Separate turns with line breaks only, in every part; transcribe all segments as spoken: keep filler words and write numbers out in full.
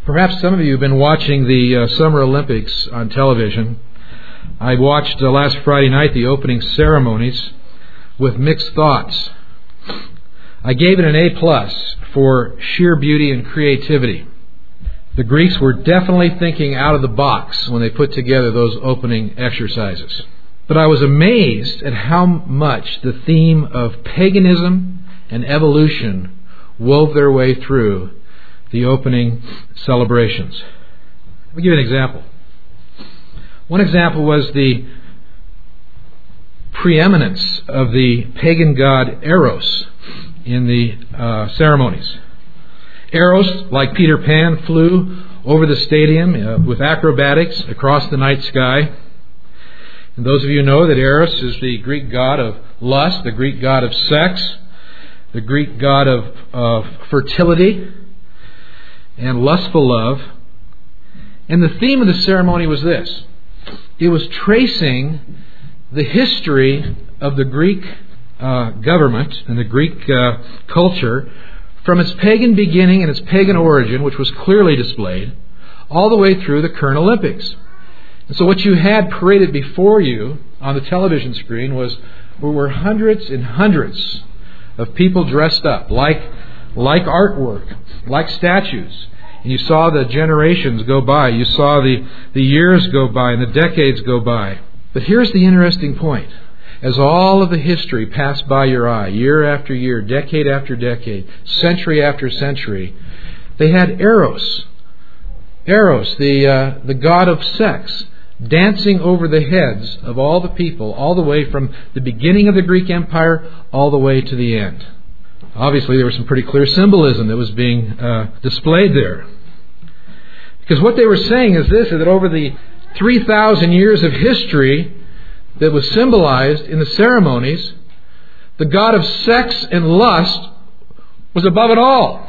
Perhaps some of you have been watching the uh, Summer Olympics on television. I watched uh, last Friday night the opening ceremonies with mixed thoughts. I gave it an A plus for sheer beauty and creativity. The Greeks were definitely thinking out of the box when they put together those opening exercises. But I was amazed at how much the theme of paganism and evolution wove their way through the opening celebrations. Let me give you an example. One example was the preeminence of the pagan god Eros in the uh, ceremonies. Eros, like Peter Pan, flew over the stadium uh, with acrobatics across the night sky. And those of you know that Eros is the Greek god of lust, the Greek god of sex, the Greek god of, of fertility and lustful love. And the theme of the ceremony was this. It was tracing the history of the Greek uh, government and the Greek uh, culture from its pagan beginning and its pagan origin, which was clearly displayed, all the way through the current Olympics. And so what you had paraded before you on the television screen was were hundreds and hundreds of people dressed up like like artwork, like statues. And you saw the generations go by. You saw the, the years go by and the decades go by. But here's the interesting point. As all of the history passed by your eye, year after year, decade after decade, century after century, they had Eros. Eros, the, uh, the god of sex, dancing over the heads of all the people, all the way from the beginning of the Greek Empire all the way to the end. Obviously, there was some pretty clear symbolism that was being uh, displayed there. Because what they were saying is this, is that over the three thousand years of history that was symbolized in the ceremonies, the god of sex and lust was above it all.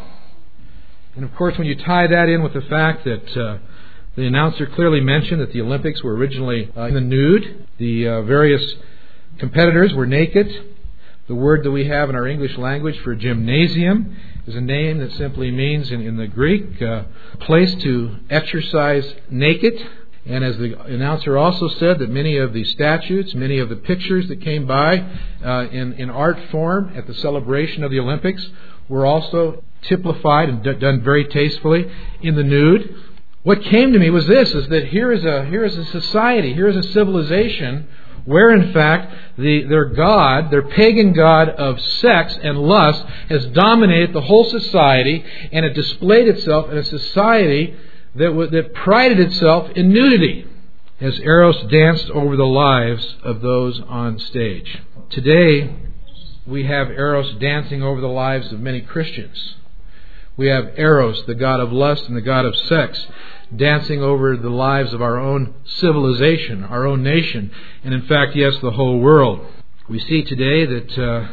And of course, when you tie that in with the fact that uh, the announcer clearly mentioned that the Olympics were originally uh, in the nude, the uh, various competitors were naked. The word that we have in our English language for gymnasium is a name that simply means, in, in the Greek, uh, place to exercise naked. And as the announcer also said, that many of the statues, many of the pictures that came by uh, in, in art form at the celebration of the Olympics were also typified and d- done very tastefully in the nude. What came to me was this, is that here is a, here is a society, here is a civilization where in fact the, their god, their pagan god of sex and lust has dominated the whole society, and it displayed itself in a society that, w- that prided itself in nudity as Eros danced over the lives of those on stage. Today we have Eros dancing over the lives of many Christians. We have Eros, the god of lust and the god of sex, dancing over the lives of our own civilization, our own nation, and in fact, yes, the whole world. We see today that uh,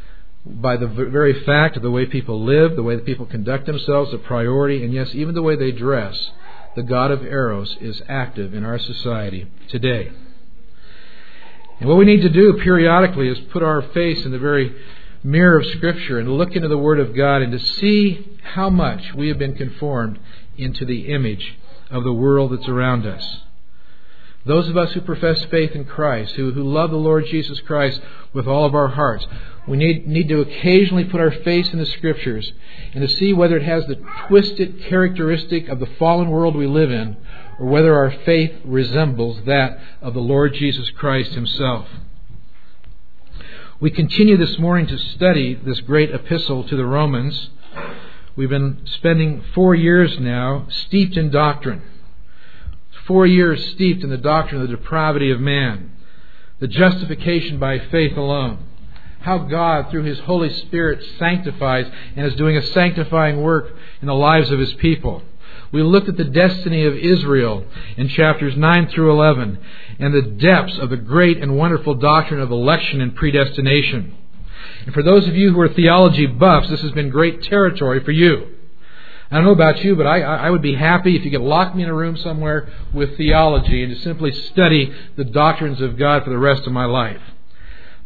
by the very fact of the way people live, the way that people conduct themselves, the priority, and yes, even the way they dress, the god of Eros is active in our society today. And what we need to do periodically is put our face in the very mirror of Scripture and look into the Word of God and to see how much we have been conformed into the image of the world that's around us. Those of us who profess faith in Christ, who, who love the Lord Jesus Christ with all of our hearts, we need, need to occasionally put our face in the Scriptures and to see whether it has the twisted characteristic of the fallen world we live in, or whether our faith resembles that of the Lord Jesus Christ Himself. We continue this morning to study this great epistle to the Romans. We've been spending four years now steeped in doctrine. Four years steeped in the doctrine of the depravity of man. The justification by faith alone. How God, through His Holy Spirit, sanctifies and is doing a sanctifying work in the lives of His people. We looked at the destiny of Israel in chapters nine through eleven and the depths of the great and wonderful doctrine of election and predestination. And for those of you who are theology buffs, this has been great territory for you. I don't know about you, but I, I would be happy if you could lock me in a room somewhere with theology and to simply study the doctrines of God for the rest of my life.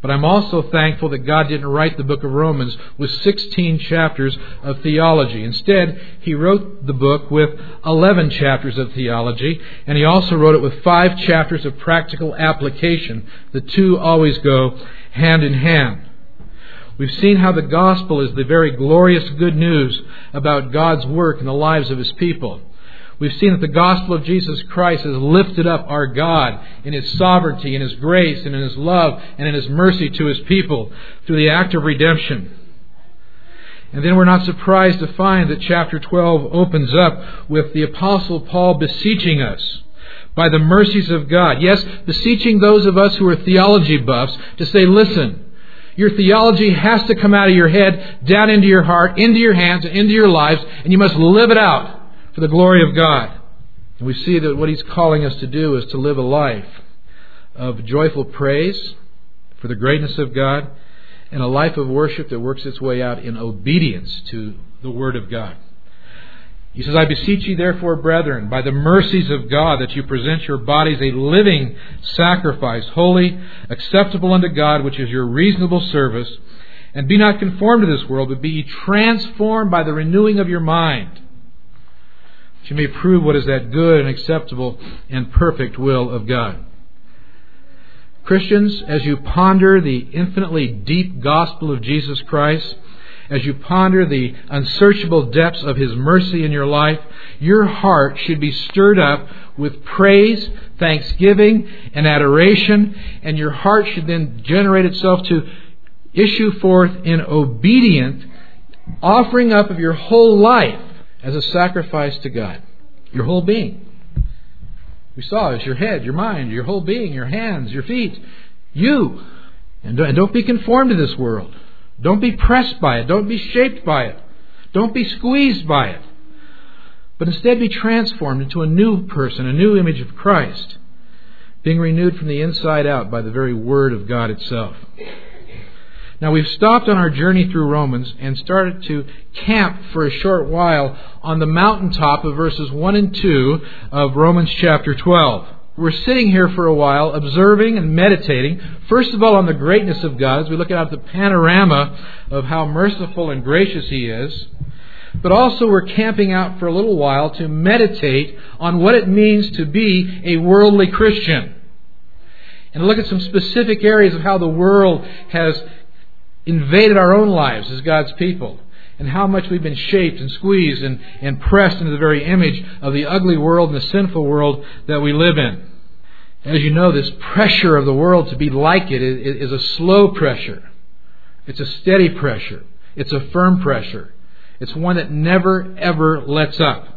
But I'm also thankful that God didn't write the book of Romans with sixteen chapters of theology. Instead, He wrote the book with eleven chapters of theology, and He also wrote it with five chapters of practical application. The two always go hand in hand. We've seen how the gospel is the very glorious good news about God's work in the lives of His people. We've seen that the gospel of Jesus Christ has lifted up our God in His sovereignty, in His grace, and in His love, and in His mercy to His people through the act of redemption. And then we're not surprised to find that chapter twelve opens up with the Apostle Paul beseeching us by the mercies of God. Yes, beseeching those of us who are theology buffs to say, listen, your theology has to come out of your head, down into your heart, into your hands, and into your lives, and you must live it out for the glory of God. And we see that what He's calling us to do is to live a life of joyful praise for the greatness of God, and a life of worship that works its way out in obedience to the Word of God. He says, I beseech you therefore, brethren, by the mercies of God, that you present your bodies a living sacrifice, holy, acceptable unto God, which is your reasonable service. And be not conformed to this world, but be ye transformed by the renewing of your mind, that you may prove what is that good and acceptable and perfect will of God. Christians, as you ponder the infinitely deep gospel of Jesus Christ, as you ponder the unsearchable depths of His mercy in your life, your heart should be stirred up with praise, thanksgiving, and adoration, and your heart should then generate itself to issue forth in obedient offering up of your whole life as a sacrifice to God. Your whole being. We saw it's your head, your mind, your whole being, your hands, your feet. You. And don't be conformed to this world. Don't be pressed by it. Don't be shaped by it. Don't be squeezed by it. But instead be transformed into a new person, a new image of Christ, being renewed from the inside out by the very Word of God itself. Now we've stopped on our journey through Romans and started to camp for a short while on the mountaintop of verses one and two of Romans chapter twelve. We're sitting here for a while, observing and meditating, first of all on the greatness of God, as we look at the panorama of how merciful and gracious He is. But also we're camping out for a little while to meditate on what it means to be a worldly Christian. And look at some specific areas of how the world has invaded our own lives as God's people, and how much we've been shaped and squeezed and, and pressed into the very image of the ugly world and the sinful world that we live in. As you know, this pressure of the world to be like it is, is a slow pressure. It's a steady pressure. It's a firm pressure. It's one that never, ever lets up.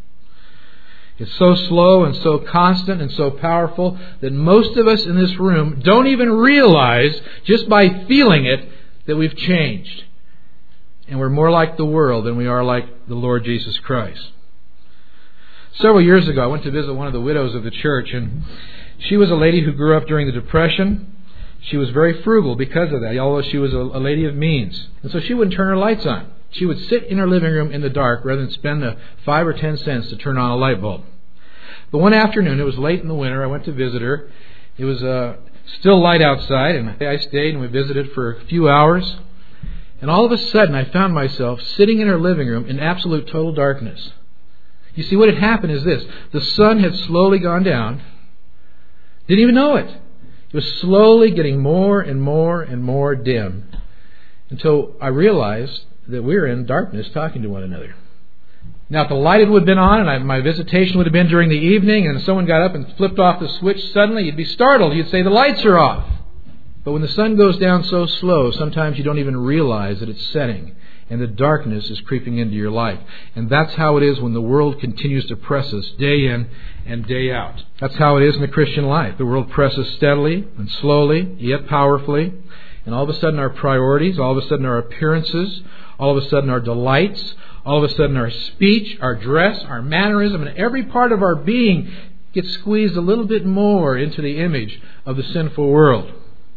It's so slow and so constant and so powerful that most of us in this room don't even realize, just by feeling it, that we've changed. And we're more like the world than we are like the Lord Jesus Christ. Several years ago, I went to visit one of the widows of the church, and she was a lady who grew up during the Depression. She was very frugal because of that, although she was a, a lady of means. And so she wouldn't turn her lights on. She would sit in her living room in the dark rather than spend the five or ten cents to turn on a light bulb. But one afternoon, it was late in the winter, I went to visit her. It was uh, still light outside, and I stayed and we visited for a few hours. And all of a sudden, I found myself sitting in her living room in absolute total darkness. You see, what had happened is this. The sun had slowly gone down. Didn't even know it. It was slowly getting more and more and more dim, until I realized that we were in darkness talking to one another. Now, if the light would have been on, and I, my visitation would have been during the evening, and someone got up and flipped off the switch suddenly, you'd be startled. You'd say, the lights are off. But when the sun goes down so slow, sometimes you don't even realize that it's setting, and the darkness is creeping into your life. And that's how it is when the world continues to press us day in and day out. That's how it is in the Christian life. The world presses steadily and slowly, yet powerfully. And all of a sudden our priorities, all of a sudden our appearances, all of a sudden our delights, all of a sudden our speech, our dress, our mannerism, and every part of our being gets squeezed a little bit more into the image of the sinful world.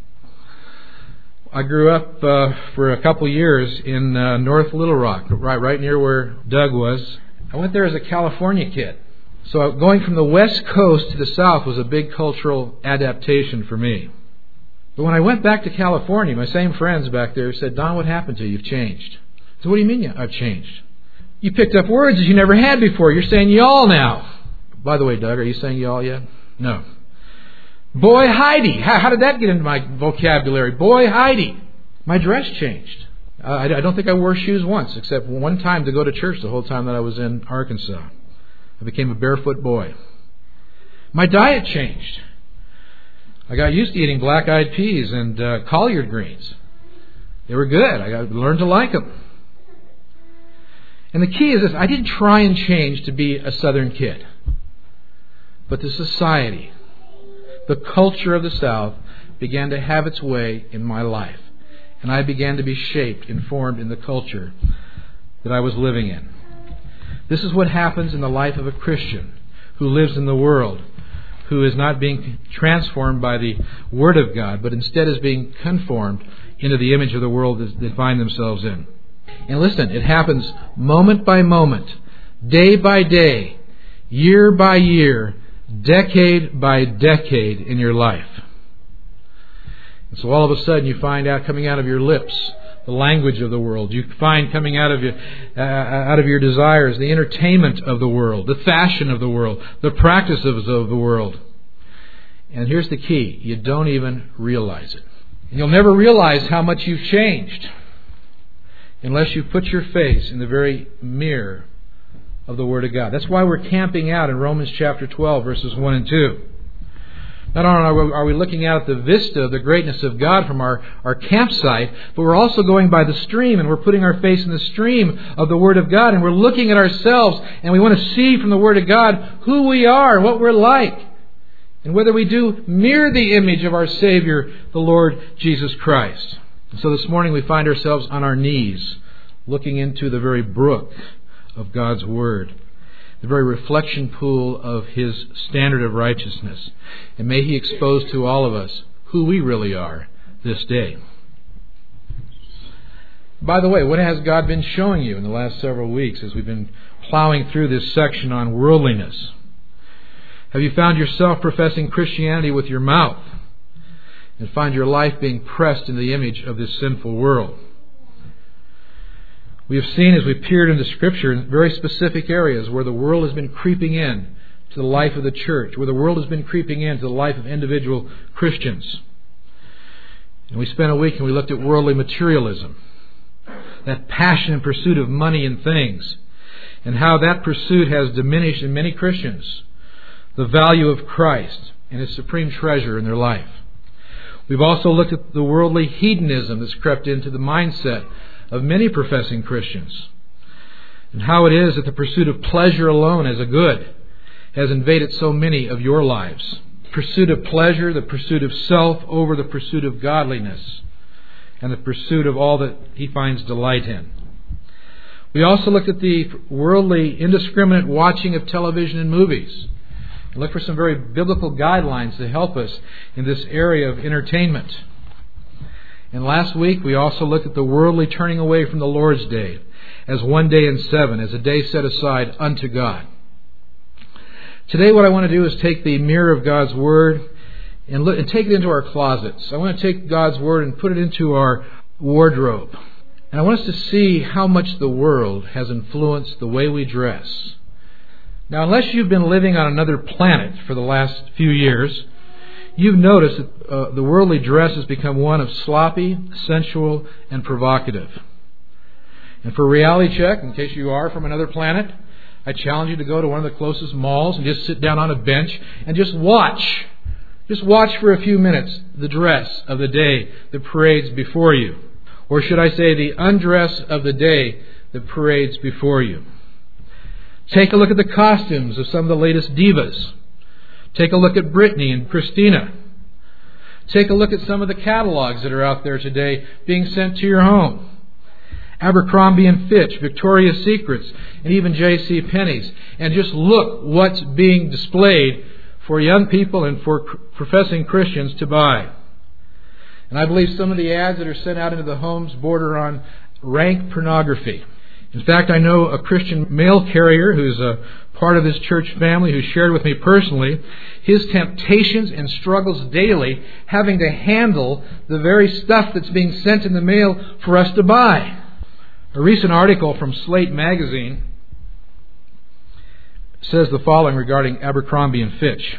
I grew up uh, for a couple years in uh, North Little Rock, right, right near where Doug was. I went there as a California kid. So going from the West Coast to the South was a big cultural adaptation for me. But when I went back to California, my same friends back there said, Don, what happened to you? You've changed. So what do you mean I've changed? You picked up words that you never had before. You're saying y'all now. By the way, Doug, are you saying y'all yet? No. Boy, Heidi. How, how did that get into my vocabulary? Boy, Heidi. My dress changed. Uh, I, I don't think I wore shoes once, except one time to go to church the whole time that I was in Arkansas. I became a barefoot boy. My diet changed. I got used to eating black-eyed peas and uh, collard greens. They were good. I got learned to like them. And the key is this. I didn't try and change to be a Southern kid. But the society, the culture of the South began to have its way in my life. And I began to be shaped and formed in the culture that I was living in. This is what happens in the life of a Christian who lives in the world, who is not being transformed by the Word of God, but instead is being conformed into the image of the world that they find themselves in. And listen, it happens moment by moment, day by day, year by year, decade by decade in your life. And so all of a sudden you find out coming out of your lips the language of the world. You find coming out of your uh, out of your desires the entertainment of the world, the fashion of the world, the practices of the world. And here's the key. You don't even realize it. And you'll never realize how much you've changed unless you put your face in the very mirror of the Word of God. That's why we're camping out in Romans chapter twelve, verses one and two. Not only are we looking out at the vista of the greatness of God from our, our campsite, but we're also going by the stream, and we're putting our face in the stream of the Word of God, and we're looking at ourselves, and we want to see from the Word of God who we are, what we're like, and whether we do mirror the image of our Savior, the Lord Jesus Christ. And so this morning we find ourselves on our knees, looking into the very brook of God's Word, the very reflection pool of His standard of righteousness. And may He expose to all of us who we really are this day. By the way, what has God been showing you in the last several weeks as we've been plowing through this section on worldliness? Have you found yourself professing Christianity with your mouth and find your life being pressed in the image of this sinful world? We have seen as we peered into Scripture in very specific areas where the world has been creeping in to the life of the church, where the world has been creeping into the life of individual Christians. And we spent a week and we looked at worldly materialism, that passion and pursuit of money and things, and how that pursuit has diminished in many Christians the value of Christ and His supreme treasure in their life. We've also looked at the worldly hedonism that's crept into the mindset of many professing Christians, and how it is that the pursuit of pleasure alone as a good has invaded so many of your lives. Pursuit of pleasure, the pursuit of self over the pursuit of godliness, and the pursuit of all that he finds delight in. We also looked at the worldly, indiscriminate watching of television and movies, and looked for some very biblical guidelines to help us in this area of entertainment. And last week we also looked at the worldly turning away from the Lord's Day as one day in seven, as a day set aside unto God. Today what I want to do is take the mirror of God's Word and, look, and take it into our closets. I want to take God's Word and put it into our wardrobe. And I want us to see how much the world has influenced the way we dress. Now, unless you've been living on another planet for the last few years, you've noticed that uh, the worldly dress has become one of sloppy, sensual, and provocative. And for a reality check, in case you are from another planet, I challenge you to go to one of the closest malls and just sit down on a bench and just watch. Just watch for a few minutes the dress of the day that parades before you. Or should I say the undress of the day that parades before you. Take a look at the costumes of some of the latest divas. Take a look at Britney and Christina. Take a look at some of the catalogs that are out there today being sent to your home. Abercrombie and Fitch, Victoria's Secrets, and even J C Penney's. And just look what's being displayed for young people and for professing Christians to buy. And I believe some of the ads that are sent out into the homes border on rank pornography. In fact, I know a Christian mail carrier who's a part of this church family who shared with me personally his temptations and struggles daily having to handle the very stuff that's being sent in the mail for us to buy. A recent article from Slate magazine says the following regarding Abercrombie and Fitch.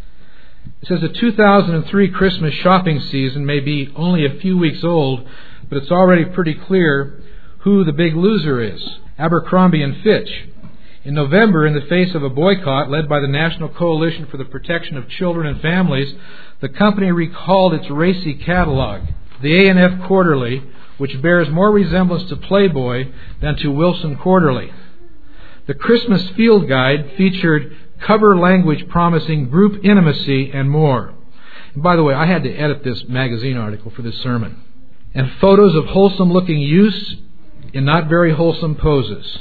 It says the two thousand three Christmas shopping season may be only a few weeks old, but it's already pretty clear who the big loser is. Abercrombie and Fitch. In November, in the face of a boycott led by the National Coalition for the Protection of Children and Families, the company recalled its racy catalog. The A and F Quarterly, which bears more resemblance to Playboy than to Wilson Quarterly. The Christmas Field Guide featured cover language promising group intimacy and more. And by the way, I had to edit this magazine article for this sermon. And photos of wholesome-looking youths in not very wholesome poses.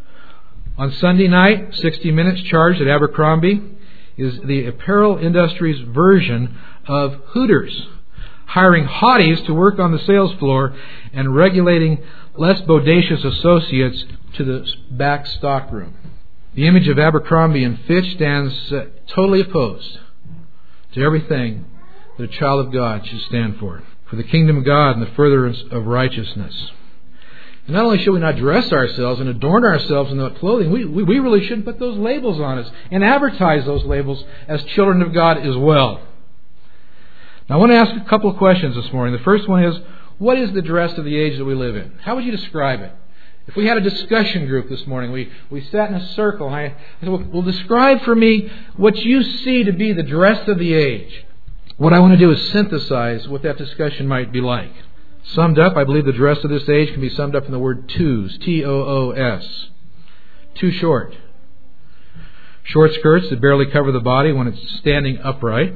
On Sunday night, sixty minutes charged at Abercrombie is the apparel industry's version of Hooters, hiring hotties to work on the sales floor and regulating less bodacious associates to the back stockroom. The image of Abercrombie and Fitch stands uh, totally opposed to everything that a child of God should stand for, for the kingdom of God and the furtherance of righteousness. And not only should we not dress ourselves and adorn ourselves in that clothing, we, we, we really shouldn't put those labels on us and advertise those labels as children of God as well. Now I want to ask a couple of questions this morning. The first one is, what is the dress of the age that we live in? How would you describe it? If we had a discussion group this morning, we, we sat in a circle, and I, I said, well, well, describe for me what you see to be the dress of the age. What I want to do is synthesize what that discussion might be like. Summed up, I believe the dress of this age can be summed up in the word twos, T O O S. Too short. Short skirts that barely cover the body when it's standing upright.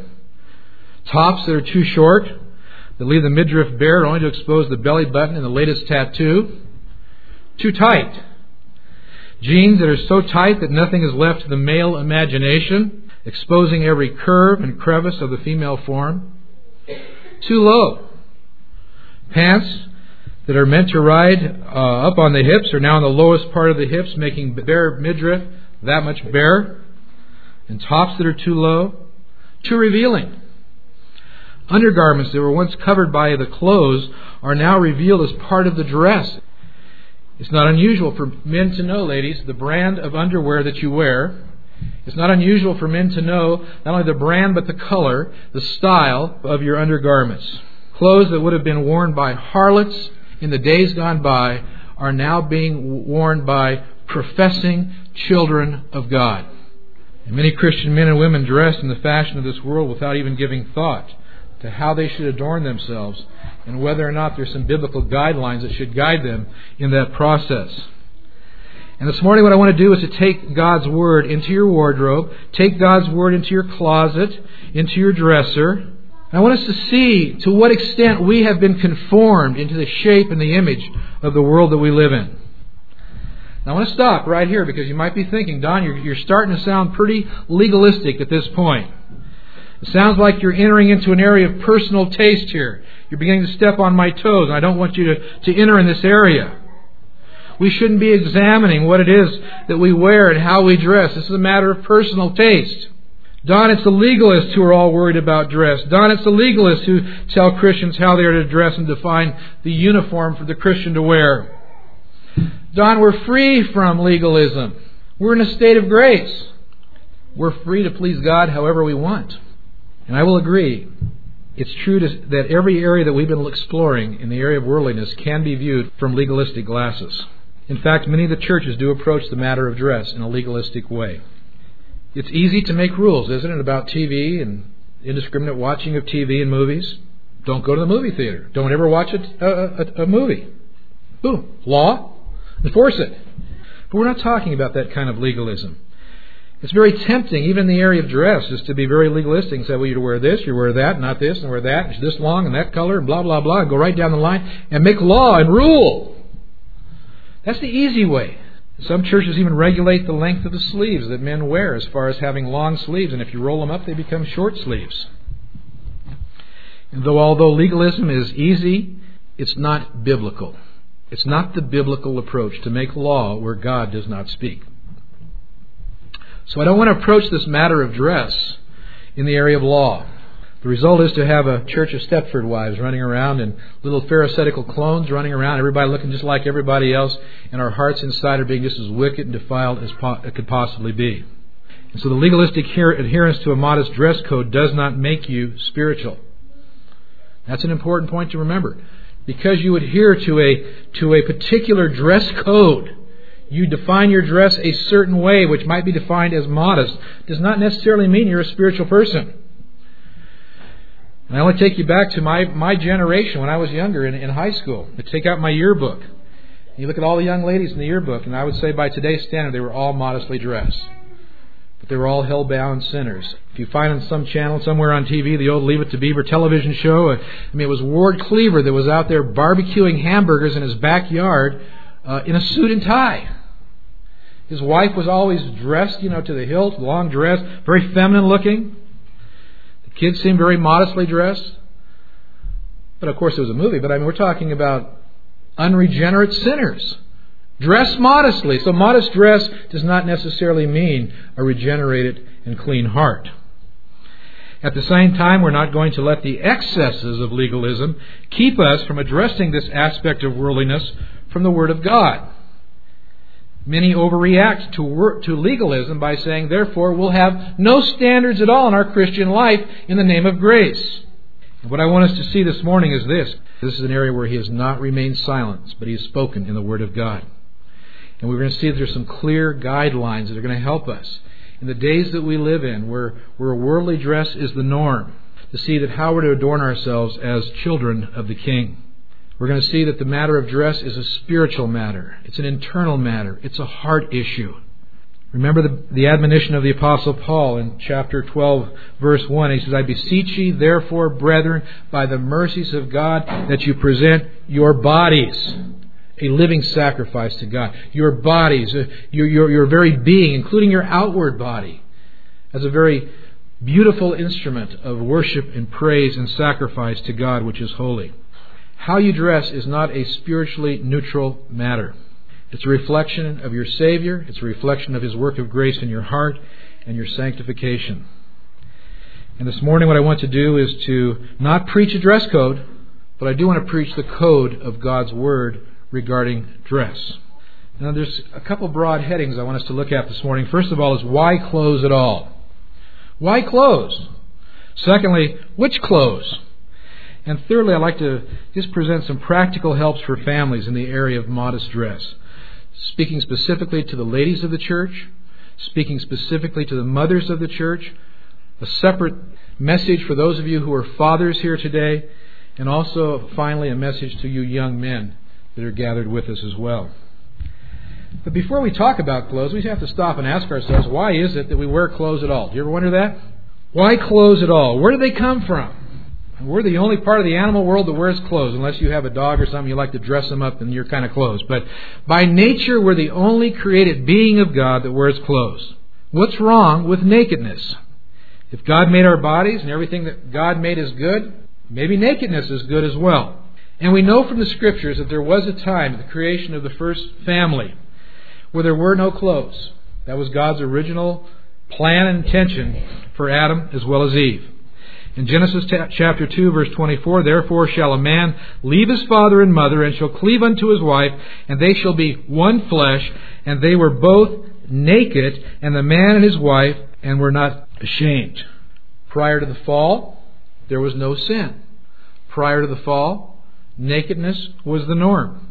Tops that are too short, that leave the midriff bare only to expose the belly button and the latest tattoo. Too tight. Jeans that are so tight that nothing is left to the male imagination, exposing every curve and crevice of the female form. Too low. Pants that are meant to ride uh, up on the hips are now on the lowest part of the hips, making bare midriff that much bare. And tops that are too low. Too revealing. Undergarments that were once covered by the clothes are now revealed as part of the dress. It's not unusual for men to know, ladies, the brand of underwear that you wear. It's not unusual for men to know not only the brand but the color, the style of your undergarments. Clothes that would have been worn by harlots in the days gone by are now being worn by professing children of God. And many Christian men and women dress in the fashion of this world without even giving thought to how they should adorn themselves and whether or not there's some biblical guidelines that should guide them in that process. And this morning what I want to do is to take God's Word into your wardrobe, take God's Word into your closet, into your dresser. And I want us to see to what extent we have been conformed into the shape and the image of the world that we live in. Now I want to stop right here because you might be thinking, Don, you're, you're starting to sound pretty legalistic at this point. It sounds like you're entering into an area of personal taste here. You're beginning to step on my toes, and I don't want you to, to enter in this area. We shouldn't be examining what it is that we wear and how we dress. This is a matter of personal taste. Don, it's the legalists who are all worried about dress. Don, it's the legalists who tell Christians how they are to dress and define the uniform for the Christian to wear. Don, we're free from legalism. We're in a state of grace. We're free to please God however we want. And I will agree, it's true to, that every area that we've been exploring in the area of worldliness can be viewed from legalistic glasses. In fact, many of the churches do approach the matter of dress in a legalistic way. It's easy to make rules, isn't it, about T V and indiscriminate watching of T V and movies? Don't go to the movie theater. Don't ever watch a, a, a movie. Boom. Law. Enforce it. But we're not talking about that kind of legalism. It's very tempting, even in the area of dress, is to be very legalistic and say, well, you wear this, you wear that, not this, and wear that, it's this long and that color, and blah, blah, blah, and go right down the line and make law and rule. That's the easy way. Some churches even regulate the length of the sleeves that men wear as far as having long sleeves, and if you roll them up, they become short sleeves. And though although legalism is easy, it's not biblical. It's not the biblical approach to make law where God does not speak. So I don't want to approach this matter of dress in the area of law. The result is to have a church of Stepford wives running around and little pharisaical clones running around, everybody looking just like everybody else, and our hearts inside are being just as wicked and defiled as po- it could possibly be. And so the legalistic adherence to a modest dress code does not make you spiritual. That's an important point to remember. Because you adhere to a to a particular dress code, you define your dress a certain way, which might be defined as modest, does not necessarily mean you're a spiritual person. And I want to take you back to my, my generation when I was younger in, in high school. I take out my yearbook. You look at all the young ladies in the yearbook, and I would say by today's standard they were all modestly dressed. But they were all hell-bound sinners. If you find on some channel somewhere on T V the old Leave It to Beaver television show, I mean, it was Ward Cleaver that was out there barbecuing hamburgers in his backyard uh, in a suit and tie. His wife was always dressed, you know, to the hilt, long dress, very feminine looking. The kids seemed very modestly dressed. But of course it was a movie, but I mean, we're talking about unregenerate sinners. Dress modestly. So modest dress does not necessarily mean a regenerated and clean heart. At the same time, we're not going to let the excesses of legalism keep us from addressing this aspect of worldliness from the Word of God. Many overreact to, wor- to legalism by saying, therefore, we'll have no standards at all in our Christian life in the name of grace. And what I want us to see this morning is this. This is an area where He has not remained silent, but He has spoken in the Word of God. And we're going to see that there's some clear guidelines that are going to help us in the days that we live in, where, where worldly dress is the norm, to see that how we're to adorn ourselves as children of the King. We're going to see that the matter of dress is a spiritual matter. It's an internal matter. It's a heart issue. Remember the, the admonition of the Apostle Paul in chapter twelve, verse one. He says, I beseech ye, therefore, brethren, by the mercies of God, that you present your bodies a living sacrifice to God. Your bodies, your, your, your very being, including your outward body, as a very beautiful instrument of worship and praise and sacrifice to God, which is holy. How you dress is not a spiritually neutral matter. It's a reflection of your Savior. It's a reflection of His work of grace in your heart and your sanctification. And this morning what I want to do is to not preach a dress code, but I do want to preach the code of God's Word regarding dress. Now there's a couple broad headings I want us to look at this morning. First of all is why clothes at all? Why clothes? Secondly, which clothes? And thirdly, I'd like to just present some practical helps for families in the area of modest dress. Speaking specifically to the ladies of the church, speaking specifically to the mothers of the church, a separate message for those of you who are fathers here today, and also finally a message to you young men that are gathered with us as well. But before we talk about clothes, we have to stop and ask ourselves, why is it that we wear clothes at all? Do you ever wonder that? Why clothes at all? Where do they come from? We're the only part of the animal world that wears clothes, unless you have a dog or something you like to dress them up in your kind of clothes. But by nature, we're the only created being of God that wears clothes. What's wrong with nakedness? If God made our bodies and everything that God made is good, maybe nakedness is good as well. And we know from the Scriptures that there was a time, the creation of the first family, where there were no clothes. That was God's original plan and intention for Adam as well as Eve. In Genesis chapter two, verse twenty-four, therefore shall a man leave his father and mother, and shall cleave unto his wife, and they shall be one flesh. And they were both naked, and the man and his wife, and were not ashamed. Prior to the fall, there was no sin. Prior to the fall, nakedness was the norm.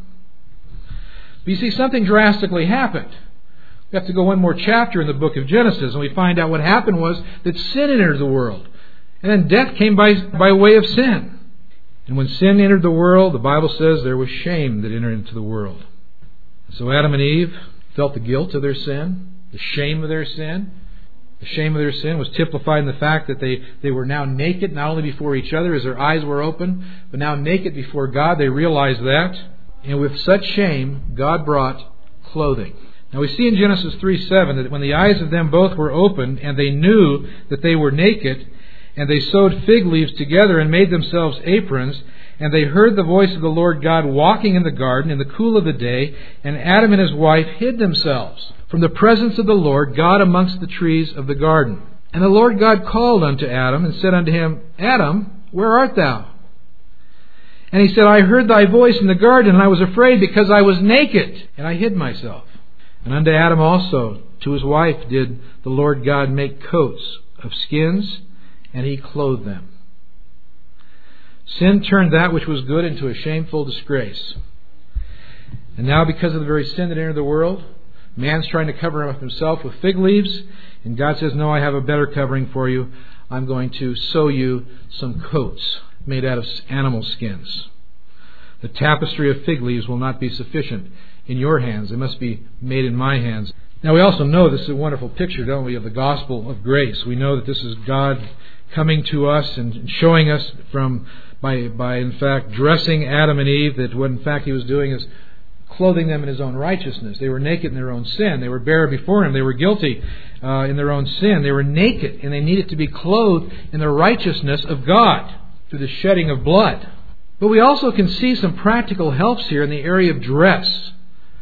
But you see, something drastically happened. We have to go one more chapter in the book of Genesis, and we find out what happened was that sin entered the world. And then death came by, by way of sin. And when sin entered the world, the Bible says there was shame that entered into the world. So Adam and Eve felt the guilt of their sin, the shame of their sin. The shame of their sin was typified in the fact that they, they were now naked, not only before each other as their eyes were open, but now naked before God. They realized that. And with such shame, God brought clothing. Now we see in Genesis three seven that when the eyes of them both were opened, and they knew that they were naked, and they sewed fig leaves together and made themselves aprons, And they heard the voice of the Lord God walking in the garden in the cool of the day, and Adam and his wife hid themselves from the presence of the Lord God amongst the trees of the garden. And the Lord God called unto Adam and said unto him, Adam, where art thou? And he said, I heard thy voice in the garden, and I was afraid, because I was naked, and I hid myself. And unto Adam also, to his wife, did the Lord God make coats of skins, and he clothed them. Sin turned that which was good into a shameful disgrace. And now, because of the very sin that entered the world, man's trying to cover up himself with fig leaves, and God says, no, I have a better covering for you. I'm going to sew you some coats made out of animal skins. The tapestry of fig leaves will not be sufficient in your hands. It must be made in my hands. Now, we also know this is a wonderful picture, don't we, of the gospel of grace. We know that this is God coming to us and showing us from, by, by in fact, dressing Adam and Eve, that what in fact He was doing is clothing them in His own righteousness. They were naked in their own sin. They were bare before Him. They were guilty uh, in their own sin. They were naked, and they needed to be clothed in the righteousness of God through the shedding of blood. But we also can see some practical helps here in the area of dress.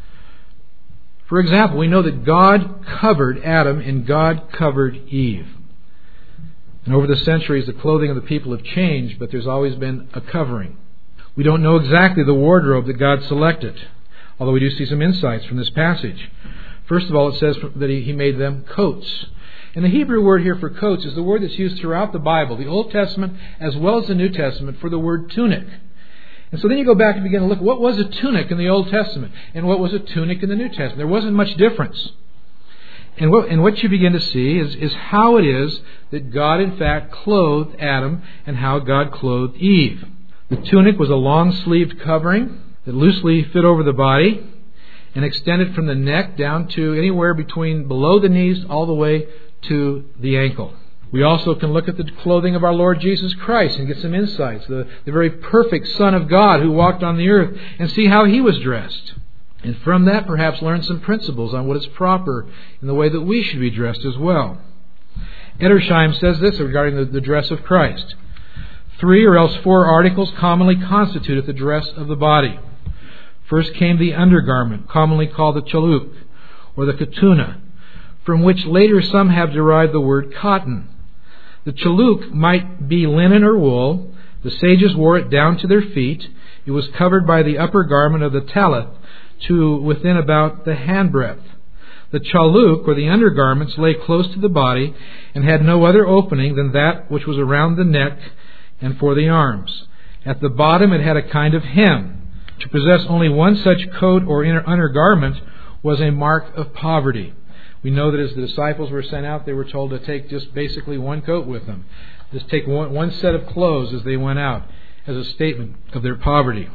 For example, we know that God covered Adam and God covered Eve. And over the centuries, the clothing of the people have changed, but there's always been a covering. We don't know exactly the wardrobe that God selected, although we do see some insights from this passage. First of all, it says that He made them coats. And the Hebrew word here for coats is the word that's used throughout the Bible, the Old Testament as well as the New Testament, for the word tunic. And so then you go back and begin to look, what was a tunic in the Old Testament and what was a tunic in the New Testament? There wasn't much difference. And what, and what you begin to see is, is how it is that God in fact clothed Adam and how God clothed Eve. The tunic was a long-sleeved covering that loosely fit over the body and extended from the neck down to anywhere between below the knees all the way to the ankle. We also can look at the clothing of our Lord Jesus Christ and get some insights. The, the very perfect Son of God who walked on the earth, and see how He was dressed. And from that perhaps learn some principles on what is proper in the way that we should be dressed as well. Edersheim says this regarding the, the dress of Christ. Three or else four articles commonly constituted the dress of the body. First came the undergarment, commonly called the chaluk, or the katuna, from which later some have derived the word cotton. The chaluk might be linen or wool. The sages wore it down to their feet. It was covered by the upper garment of the talith to within about the handbreadth. The chaluk, or the undergarments, lay close to the body and had no other opening than that which was around the neck and for the arms. At the bottom it had a kind of hem. To possess only one such coat or inner undergarment was a mark of poverty. We know that as the disciples were sent out, they were told to take just basically one coat with them. Just take one, one set of clothes as they went out, as a statement of their poverty.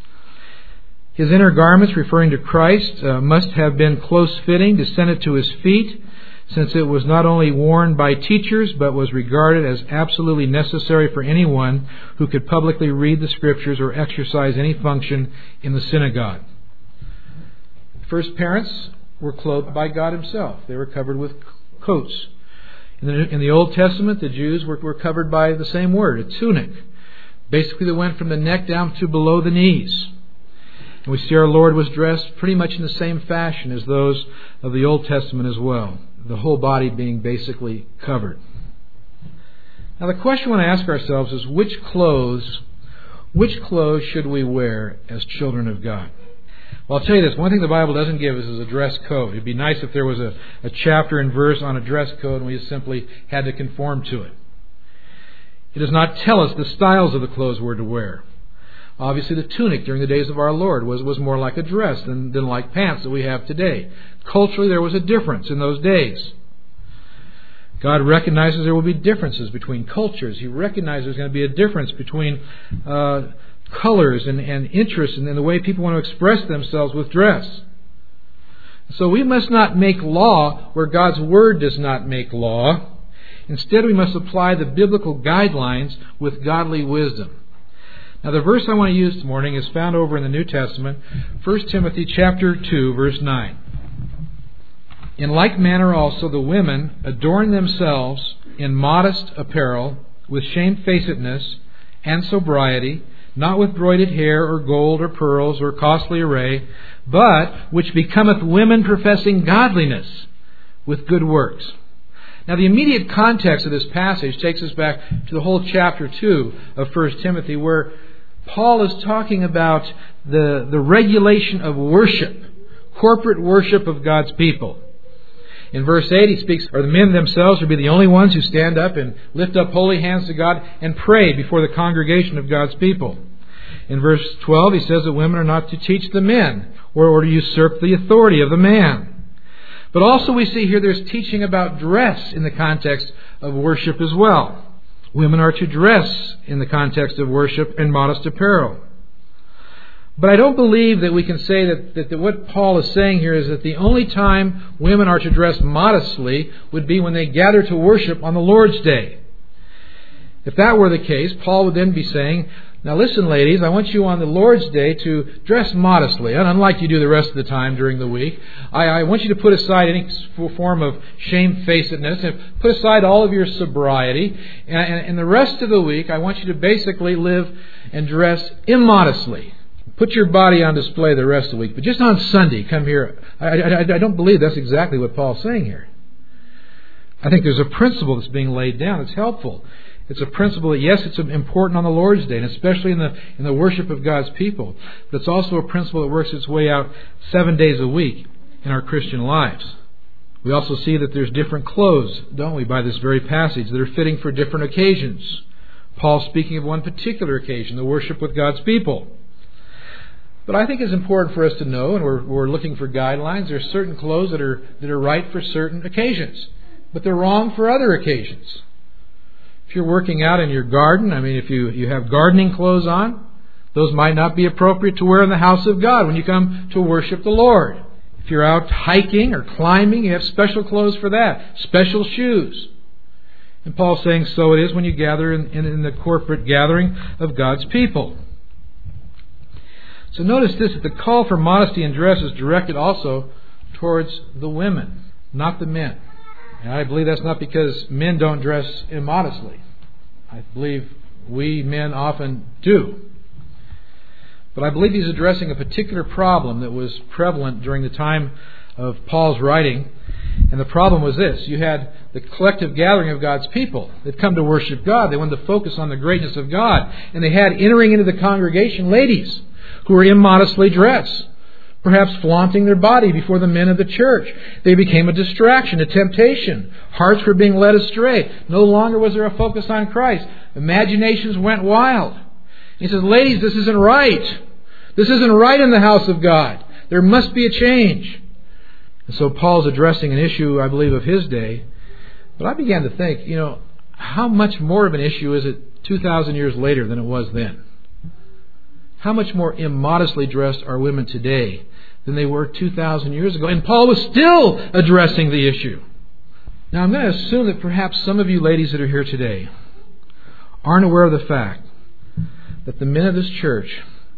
His inner garments, referring to Christ, uh, must have been close-fitting, descended to His feet, since it was not only worn by teachers, but was regarded as absolutely necessary for anyone who could publicly read the Scriptures or exercise any function in the synagogue. First parents were clothed by God Himself. They were covered with coats. In the, in the Old Testament, the Jews were, were covered by the same word, a tunic. Basically, they went from the neck down to below the knees. And we see our Lord was dressed pretty much in the same fashion as those of the Old Testament as well, the whole body being basically covered. Now, the question we want to ask ourselves is, which clothes, which clothes should we wear as children of God? Well, I'll tell you this. One thing the Bible doesn't give us is a dress code. It'd be nice if there was a, a chapter and verse on a dress code and we just simply had to conform to it. It does not tell us the styles of the clothes we're to wear. Obviously, the tunic during the days of our Lord was, was more like a dress than, than like pants that we have today. Culturally, there was a difference in those days. God recognizes there will be differences between cultures. He recognizes there's going to be a difference between uh, colors and, and interests and in the way people want to express themselves with dress. So we must not make law where God's Word does not make law. Instead, we must apply the biblical guidelines with godly wisdom. Now, the verse I want to use this morning is found over in the New Testament, First Timothy chapter two, verse nine. In like manner also the women adorn themselves in modest apparel, with shamefacedness and sobriety, not with broided hair or gold or pearls or costly array, but which becometh women professing godliness with good works. Now, the immediate context of this passage takes us back to the whole chapter two of First Timothy, where Paul is talking about the, the regulation of worship, corporate worship of God's people. In verse eight, he speaks, or the men themselves will be the only ones who stand up and lift up holy hands to God and pray before the congregation of God's people. In verse twelve, he says that women are not to teach the men or, or to usurp the authority of the man. But also we see here there's teaching about dress in the context of worship as well. Women are to dress in the context of worship in modest apparel. But I don't believe that we can say that, that, that what Paul is saying here is that the only time women are to dress modestly would be when they gather to worship on the Lord's Day. If that were the case, Paul would then be saying, now listen, ladies, I want you on the Lord's Day to dress modestly, unlike you do the rest of the time during the week. I, I want you to put aside any form of shamefacedness and put aside all of your sobriety. And, and, and the rest of the week, I want you to basically live and dress immodestly. Put your body on display the rest of the week. But just on Sunday, come here. I, I, I don't believe that's exactly what Paul's saying here. I think there's a principle that's being laid down that's helpful. It's a principle that, yes, it's important on the Lord's Day, and especially in the in the worship of God's people. But it's also a principle that works its way out seven days a week in our Christian lives. We also see that there's different clothes, don't we, by this very passage, that are fitting for different occasions. Paul speaking of one particular occasion, the worship with God's people. But I think it's important for us to know, and we're, we're looking for guidelines, there's certain clothes that are that are right for certain occasions, but they're wrong for other occasions. If you're working out in your garden, I mean, if you, you have gardening clothes on, those might not be appropriate to wear in the house of God when you come to worship the Lord. If you're out hiking or climbing, you have special clothes for that, special shoes. And Paul's saying so it is when you gather in, in, in the corporate gathering of God's people. So notice this, that the call for modesty in dress is directed also towards the women, not the men. And I believe that's not because men don't dress immodestly. I believe we men often do. But I believe he's addressing a particular problem that was prevalent during the time of Paul's writing. And the problem was this. You had the collective gathering of God's people. They'd come to worship God. They wanted to focus on the greatness of God. And they had entering into the congregation ladies who were immodestly dressed, perhaps flaunting their body before the men of the church. They became a distraction, a temptation. Hearts were being led astray. No longer was there a focus on Christ. Imaginations went wild. He says, ladies, this isn't right. This isn't right in the house of God. There must be a change. And so Paul's addressing an issue, I believe, of his day. But I began to think, you know, how much more of an issue is it two thousand years later than it was then? How much more immodestly dressed are women today than they were two thousand years ago? And Paul was still addressing the issue. Now, I'm going to assume that perhaps some of you ladies that are here today aren't aware of the fact that the men of this church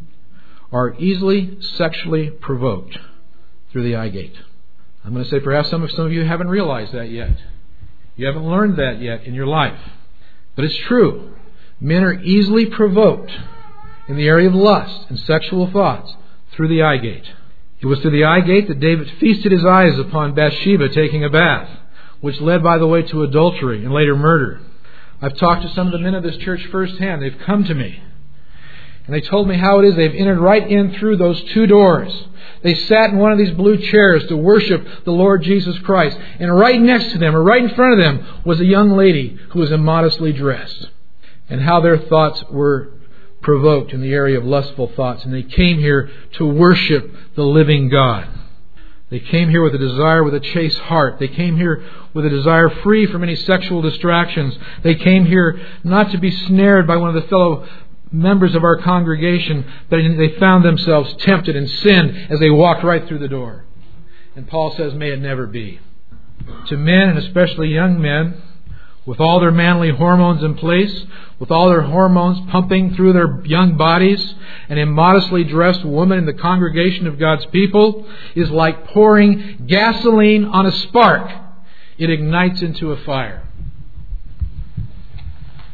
are easily sexually provoked through the eye gate. I'm going to say perhaps some of, some of you haven't realized that yet. You haven't learned that yet in your life. But it's true. Men are easily provoked in the area of lust and sexual thoughts through the eye gate. It was through the eye gate that David feasted his eyes upon Bathsheba taking a bath, which led, by the way, to adultery and later murder. I've talked to some of the men of this church firsthand. They've come to me. And they told me how it is they've entered right in through those two doors. They sat in one of these blue chairs to worship the Lord Jesus Christ. And right next to them, or right in front of them, was a young lady who was immodestly dressed. And how their thoughts were provoked in the area of lustful thoughts. And they came here to worship the living God. They came here with a desire, with a chaste heart. They came here with a desire free from any sexual distractions. They came here not to be snared by one of the fellow members of our congregation, but they found themselves tempted and sinned as they walked right through the door. And Paul says, may it never be. To men, and especially young men, with all their manly hormones in place, with all their hormones pumping through their young bodies, an immodestly dressed woman in the congregation of God's people is like pouring gasoline on a spark. It ignites into a fire.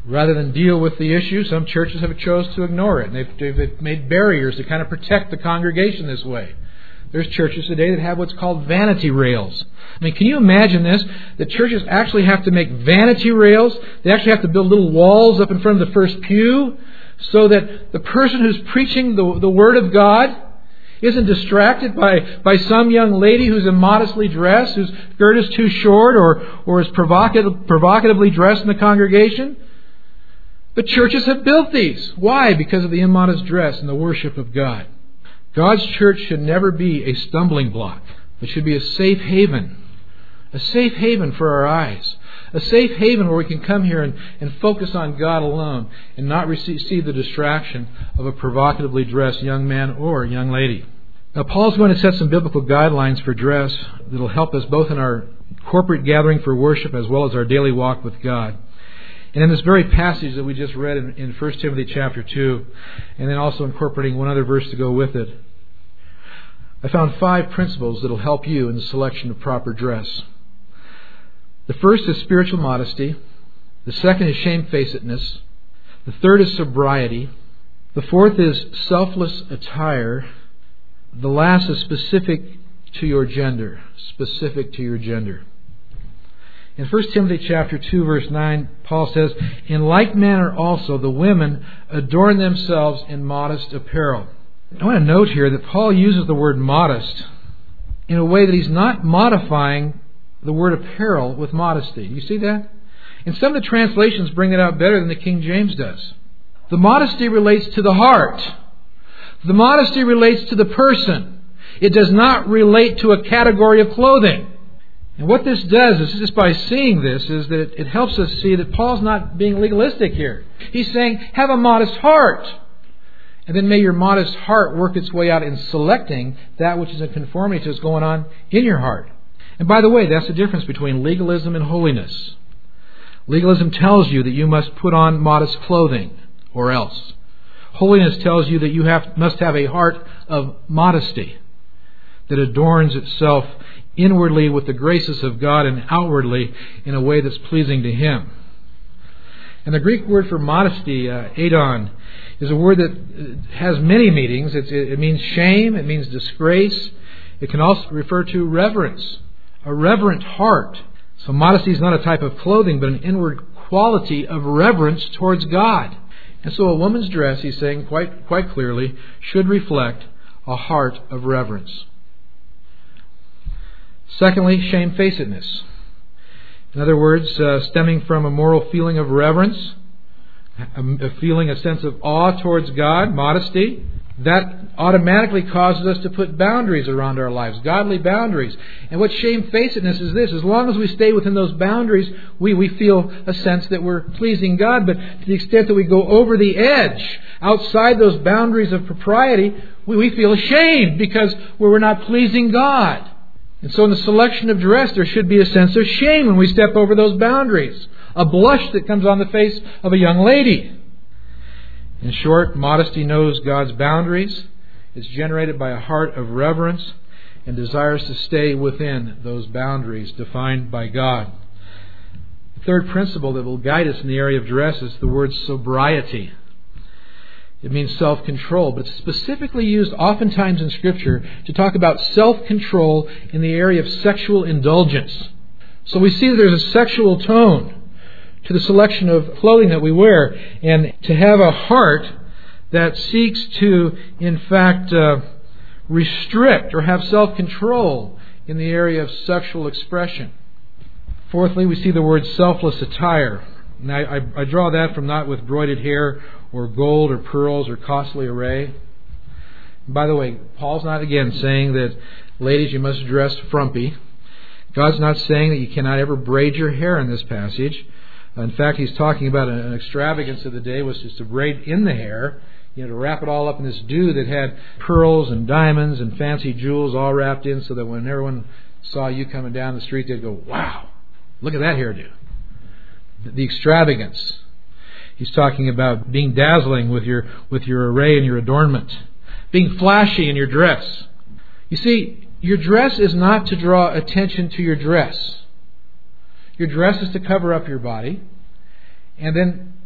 Rather than deal with the issue, some churches have chosen to ignore it. And they've, they've made barriers to kind of protect the congregation this way. There's churches today that have what's called vanity rails. I mean, can you imagine this? That churches actually have to make vanity rails. They actually have to build little walls up in front of the first pew so that the person who's preaching the, the Word of God isn't distracted by, by some young lady who's immodestly dressed, whose skirt is too short or, or is provocative, provocatively dressed in the congregation. But churches have built these. Why? Because of the immodest dress and the worship of God. God's church should never be a stumbling block. It should be a safe haven. A safe haven for our eyes. A safe haven where we can come here and, and focus on God alone and not receive the distraction of a provocatively dressed young man or young lady. Now, Paul's going to set some biblical guidelines for dress that will help us both in our corporate gathering for worship as well as our daily walk with God. And in this very passage that we just read in, in First Timothy chapter two, and then also incorporating one other verse to go with it, I found five principles that will help you in the selection of proper dress. The first is spiritual modesty. The second is shamefacedness. The third is sobriety. The fourth is selfless attire. The last is specific to your gender. Specific to your gender. In First Timothy chapter two, verse nine, Paul says, "In like manner also the women adorn themselves in modest apparel." I want to note here that Paul uses the word modest in a way that he's not modifying the word apparel with modesty. You see that? And some of the translations bring it out better than the King James does. The modesty relates to the heart. The modesty relates to the person. It does not relate to a category of clothing. And what this does is, just by seeing this, is that it helps us see that Paul's not being legalistic here. He's saying, have a modest heart. And then may your modest heart work its way out in selecting that which is in conformity to what's going on in your heart. And by the way, that's the difference between legalism and holiness. Legalism tells you that you must put on modest clothing, or else. Holiness tells you that you have, must have a heart of modesty that adorns itself inwardly with the graces of God and outwardly in a way that's pleasing to Him. And the Greek word for modesty, uh, adon, is a word that has many meanings. It's, it means shame, it means disgrace. It can also refer to reverence, a reverent heart. So modesty is not a type of clothing, but an inward quality of reverence towards God. And so a woman's dress, he's saying quite, quite clearly, should reflect a heart of reverence. Secondly, shamefacedness. In other words, uh, stemming from a moral feeling of reverence, a, a feeling, a sense of awe towards God, modesty, that automatically causes us to put boundaries around our lives, godly boundaries. And what shamefacedness is this? As long as we stay within those boundaries, we, we feel a sense that we're pleasing God. But to the extent that we go over the edge, outside those boundaries of propriety, we, we feel ashamed because we're not pleasing God. And so in the selection of dress, there should be a sense of shame when we step over those boundaries. A blush that comes on the face of a young lady. In short, modesty knows God's boundaries. It's generated by a heart of reverence and desires to stay within those boundaries defined by God. The third principle that will guide us in the area of dress is the word sobriety. It means self-control, but it's specifically used oftentimes in Scripture to talk about self-control in the area of sexual indulgence. So we see that there's a sexual tone to the selection of clothing that we wear, and to have a heart that seeks to, in fact, uh, restrict or have self-control in the area of sexual expression. Fourthly, we see the word selfless attire. Now, I, I draw that from not with broided hair or gold or pearls or costly array. And by the way, Paul's not again saying that, ladies, you must dress frumpy. God's not saying that you cannot ever braid your hair in this passage. In fact, he's talking about an extravagance of the day was just to braid in the hair, you know, to wrap it all up in this dew that had pearls and diamonds and fancy jewels all wrapped in, so that when everyone saw you coming down the street, they'd go, "Wow, look at that hairdo." The extravagance. He's talking about being dazzling with your with your array and your adornment, being flashy in your dress. You see, your dress is not to draw attention to your dress. Your dress is to cover up your body. And then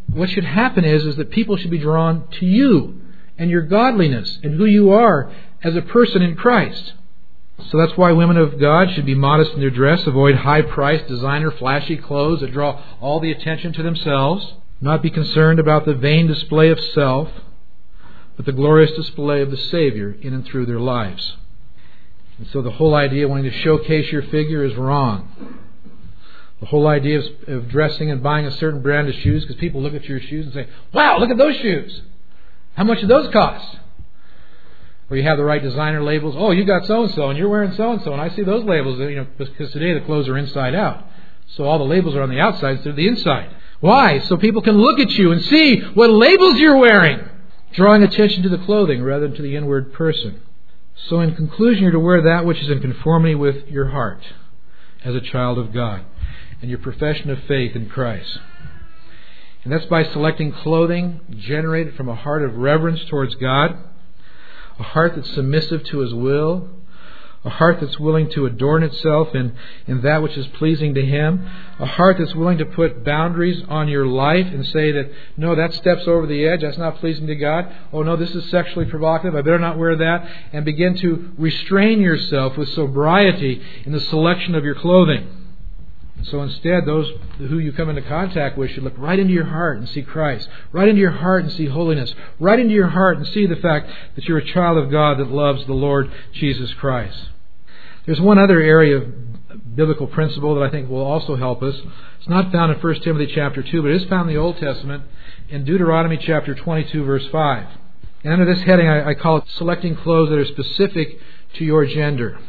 what should happen is, is that people should be drawn to you and your godliness and who you are as a person in Christ. So that's why women of God should be modest in their dress, avoid high-priced, designer, flashy clothes that draw all the attention to themselves, not be concerned about the vain display of self, but the glorious display of the Savior in and through their lives. And so the whole idea of wanting to showcase your figure is wrong. The whole idea of, of dressing and buying a certain brand of shoes, because people look at your shoes and say, wow, look at those shoes. How much do those cost? Or you have the right designer labels. Oh, you got so-and-so, and you're wearing so-and-so, and I see those labels, you know, because today the clothes are inside out. So all the labels are on the outside instead of the inside. Why? So people can look at you and see what labels you're wearing, drawing attention to the clothing rather than to the inward person. So in conclusion, you're to wear that which is in conformity with your heart as a child of God and your profession of faith in Christ. And that's by selecting clothing generated from a heart of reverence towards God, a heart that's submissive to His will, a heart that's willing to adorn itself in, in that which is pleasing to Him, a heart that's willing to put boundaries on your life and say that, no, that steps over the edge, that's not pleasing to God. Oh no, this is sexually provocative, I better not wear that. And begin to restrain yourself with sobriety in the selection of your clothing. So instead, those who you come into contact with should look right into your heart and see Christ. Right into your heart and see holiness. Right into your heart and see the fact that you're a child of God that loves the Lord Jesus Christ. There's one other area of biblical principle that I think will also help us. It's not found in First Timothy chapter two, but it is found in the Old Testament in Deuteronomy chapter twenty-two, verse five. And under this heading, I, I call it selecting clothes that are specific to your gender.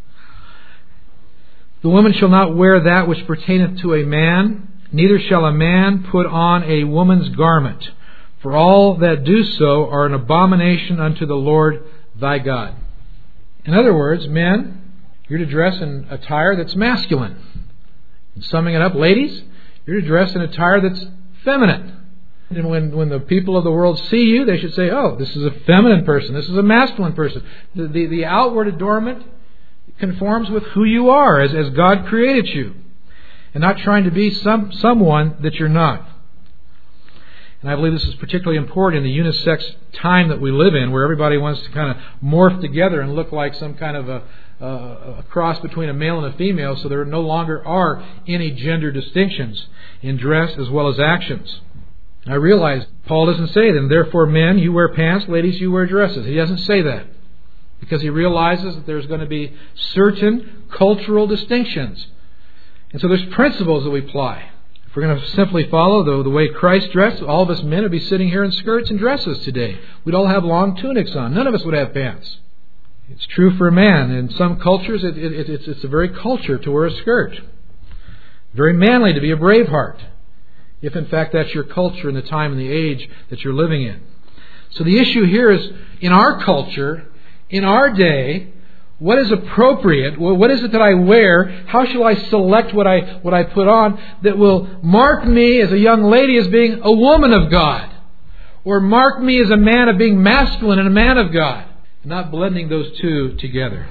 The woman shall not wear that which pertaineth to a man, neither shall a man put on a woman's garment. For all that do so are an abomination unto the Lord thy God. In other words, men, you're to dress in attire that's masculine. And summing it up, ladies, you're to dress in attire that's feminine. And when, when the people of the world see you, they should say, oh, this is a feminine person, this is a masculine person. The, the, the outward adornment conforms with who you are as, as God created you, and not trying to be some someone that you're not. And I believe this is particularly important in the unisex time that we live in, where everybody wants to kind of morph together and look like some kind of a, a, a cross between a male and a female, so there no longer are any gender distinctions in dress as well as actions. And I realize Paul doesn't say then, therefore men, you wear pants, ladies, you wear dresses. He doesn't say that, because he realizes that there's going to be certain cultural distinctions. And so there's principles that we apply. If we're going to simply follow the, the way Christ dressed, all of us men would be sitting here in skirts and dresses today. We'd all have long tunics on. None of us would have pants. It's true for a man. In some cultures, it, it, it's, it's a very culture to wear a skirt. Very manly to be a braveheart, if in fact that's your culture in the time and the age that you're living in. So the issue here is, in our culture, in our day, what is appropriate? What is it that I wear? How shall I select what I what I put on that will mark me as a young lady as being a woman of God, or mark me as a man of being masculine and a man of God, not blending those two together?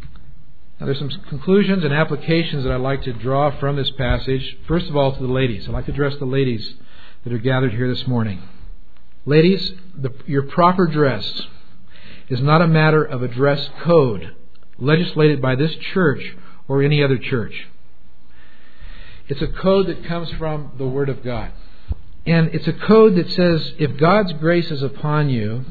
Now, there's some conclusions and applications that I'd like to draw from this passage. First of all, to the ladies. I'd like to address the ladies that are gathered here this morning. Ladies, the, your proper dress is not a matter of a dress code legislated by this church or any other church. It's a code that comes from the Word of God. And it's a code that says, if God's grace is upon you,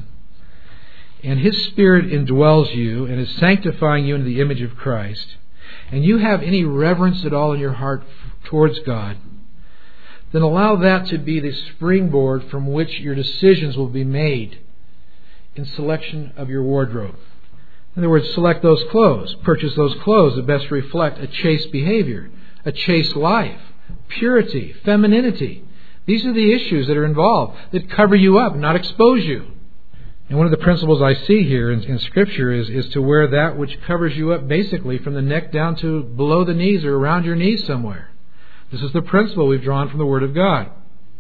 and His Spirit indwells you and is sanctifying you into the image of Christ, and you have any reverence at all in your heart towards God, then allow that to be the springboard from which your decisions will be made in selection of your wardrobe. In other words, select those clothes, purchase those clothes that best reflect a chaste behavior, a chaste life, purity, femininity. These are the issues that are involved, that cover you up, not expose you. And one of the principles I see here in, in Scripture is, is to wear that which covers you up basically from the neck down to below the knees or around your knees somewhere. This is the principle we've drawn from the Word of God.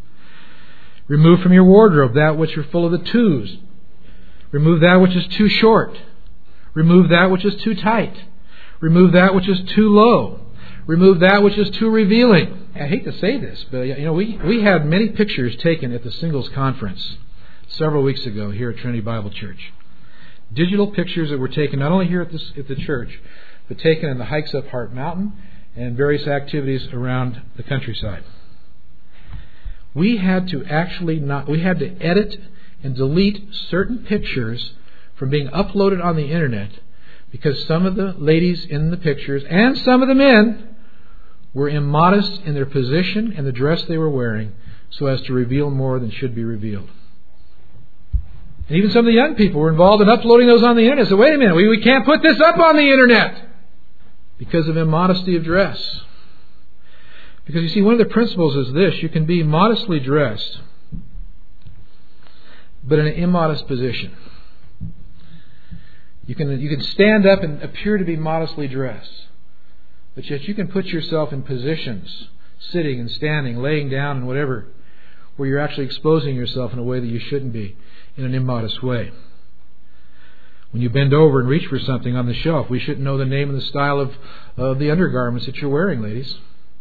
Remove from your wardrobe that which are full of the twos. Remove that which is too short. Remove that which is too tight. Remove that which is too low. remove that which is too revealing. I hate to say this, but you know, we, we had many pictures taken at the Singles Conference several weeks ago here at Trinity Bible Church. Digital pictures that were taken not only here at, this, at the church, but taken in the hikes up Hart Mountain and various activities around the countryside. We had to actually not, we had to edit and delete certain pictures from being uploaded on the internet because some of the ladies in the pictures and some of the men were immodest in their position and the dress they were wearing so as to reveal more than should be revealed. And even some of the young people were involved in uploading those on the internet. So wait a minute, we, we can't put this up on the internet because of immodesty of dress. Because you see, one of the principles is this: you can be modestly dressed, but in an immodest position. You can you can stand up and appear to be modestly dressed, but yet you can put yourself in positions, sitting and standing, laying down and whatever, where you're actually exposing yourself in a way that you shouldn't be, in an immodest way. When you bend over and reach for something on the shelf, we shouldn't know the name and the style of, of the undergarments that you're wearing, ladies.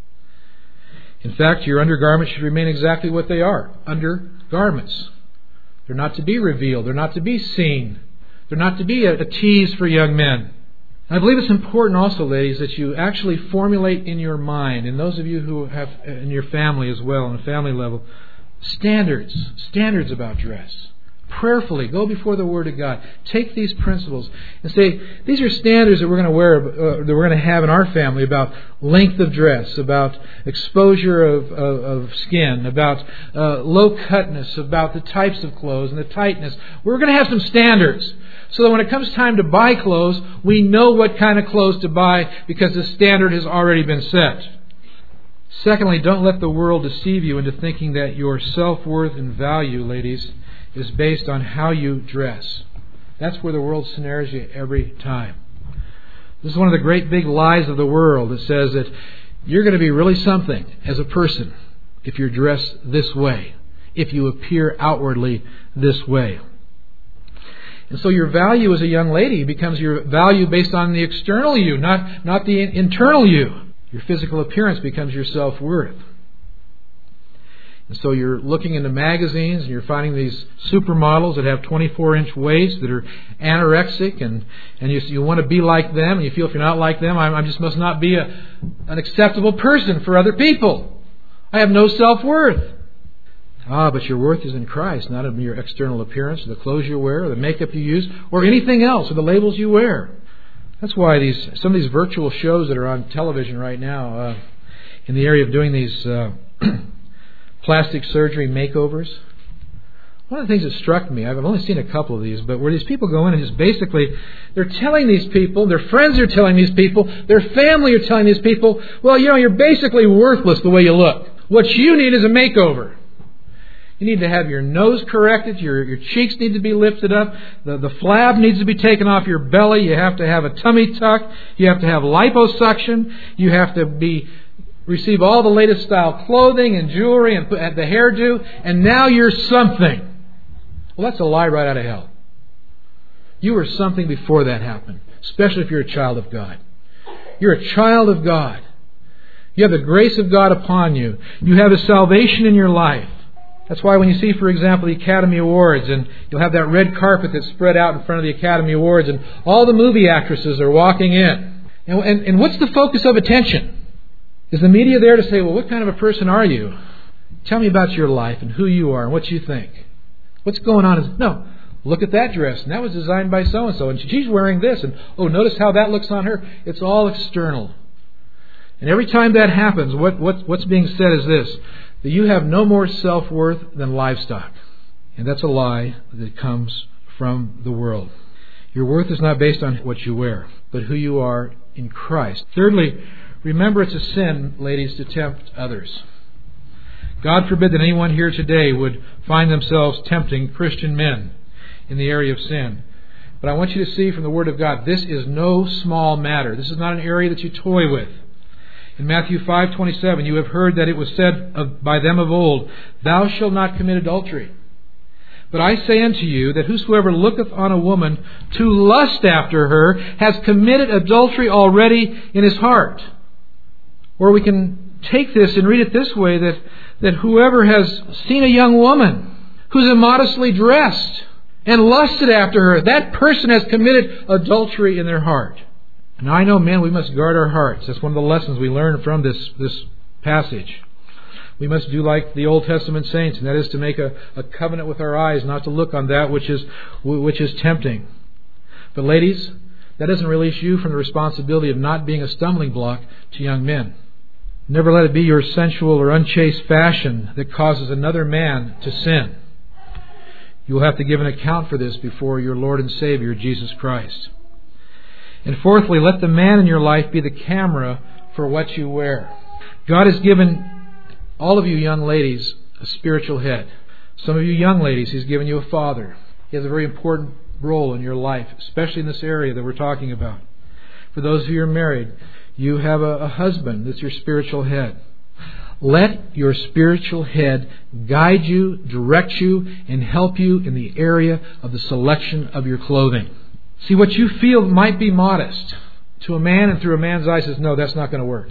In fact, your undergarments should remain exactly what they are, undergarments. They're not to be revealed. They're not to be seen. They're not to be a, a tease for young men. I believe it's important also, ladies, that you actually formulate in your mind, and those of you who have in your family as well, on a family level, standards, standards about dress. Prayerfully, go before the Word of God. Take these principles and say, these are standards that we're going to wear, uh, that we're going to have in our family about length of dress, about exposure of, of, of skin, about uh, low cutness, about the types of clothes and the tightness. We're going to have some standards so that when it comes time to buy clothes, we know what kind of clothes to buy because the standard has already been set. Secondly, don't let the world deceive you into thinking that your self-worth and value, ladies, is based on how you dress. That's where the world snares you every time. This is one of the great big lies of the world that says that you're going to be really something as a person if you're dressed this way, if you appear outwardly this way. And so your value as a young lady becomes your value based on the external you, not, not the internal you. Your physical appearance becomes your self-worth. And so you're looking into magazines and you're finding these supermodels that have twenty-four inch waists that are anorexic, and, and you, you want to be like them, and you feel if you're not like them, I, I just must not be a, an acceptable person for other people. I have no self-worth. Ah, but your worth is in Christ, not in your external appearance, or the clothes you wear, or the makeup you use, or anything else, or the labels you wear. That's why these some of these virtual shows that are on television right now, uh, in the area of doing these uh, plastic surgery makeovers. One of the things that struck me, I've only seen a couple of these, but where these people go in and just basically, they're telling these people, their friends are telling these people, their family are telling these people, well, you know, you're basically worthless the way you look. What you need is a makeover. You need to have your nose corrected, your, your cheeks need to be lifted up, the, the flab needs to be taken off your belly, you have to have a tummy tuck, you have to have liposuction, you have to be receive all the latest style clothing and jewelry and the hairdo, and now you're something. Well, that's a lie right out of hell. You were something before that happened, especially if you're a child of God. You're a child of God. You have the grace of God upon you. You have a salvation in your life. That's why when you see, for example, the Academy Awards, and you'll have that red carpet that's spread out in front of the Academy Awards, and all the movie actresses are walking in. And, and, and what's the focus of attention? Is the media there to say, well, what kind of a person are you? Tell me about your life and who you are and what you think. What's going on? No, look at that dress, and that was designed by so-and-so, and she's wearing this, and oh, notice how that looks on her. It's all external. And every time that happens, what, what what's being said is this, that you have no more self-worth than livestock. And that's a lie that comes from the world. Your worth is not based on what you wear, but who you are in Christ. Thirdly, remember it's a sin, ladies, to tempt others. God forbid that anyone here today would find themselves tempting Christian men in the area of sin. But I want you to see from the Word of God, this is no small matter. This is not an area that you toy with. In Matthew five twenty-seven, you have heard that it was said of, by them of old, Thou shalt not commit adultery. But I say unto you that whosoever looketh on a woman to lust after her has committed adultery already in his heart. Or we can take this and read it this way, that, that whoever has seen a young woman who's immodestly dressed and lusted after her, that person has committed adultery in their heart. Now I know, men, we must guard our hearts. That's one of the lessons we learn from this, this passage. We must do like the Old Testament saints, and that is to make a, a covenant with our eyes, not to look on that which is which is tempting. But ladies, that doesn't release you from the responsibility of not being a stumbling block to young men. Never let it be your sensual or unchaste fashion that causes another man to sin. You will have to give an account for this before your Lord and Savior, Jesus Christ. And fourthly, let the man in your life be the camera for what you wear. God has given all of you young ladies a spiritual head. Some of you young ladies, He's given you a father. He has a very important role in your life, especially in this area that we're talking about. For those of you who are married, you have a, a husband that's your spiritual head. Let your spiritual head guide you, direct you, and help you in the area of the selection of your clothing. See, what you feel might be modest to a man, and through a man's eyes says, no, that's not going to work.